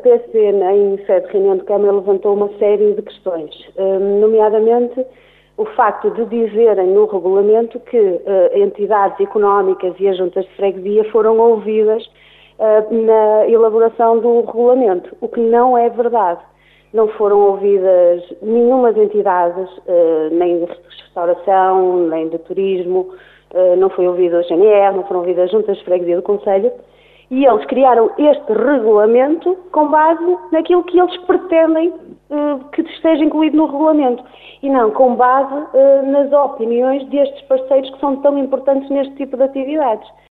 PC, em sede de reunião de Câmara, levantou uma série de questões, nomeadamente o facto de dizerem no regulamento que entidades económicas e as juntas de freguesia foram ouvidas na elaboração do regulamento, o que não é verdade. Não foram ouvidas nenhumas entidades, nem de restauração, nem de turismo, não foi ouvido a GNR, não foram ouvidas as juntas de freguesia do Conselho, e eles criaram este regulamento com base naquilo que eles pretendem que esteja incluído no regulamento, e não com base nas opiniões destes parceiros que são tão importantes neste tipo de atividades.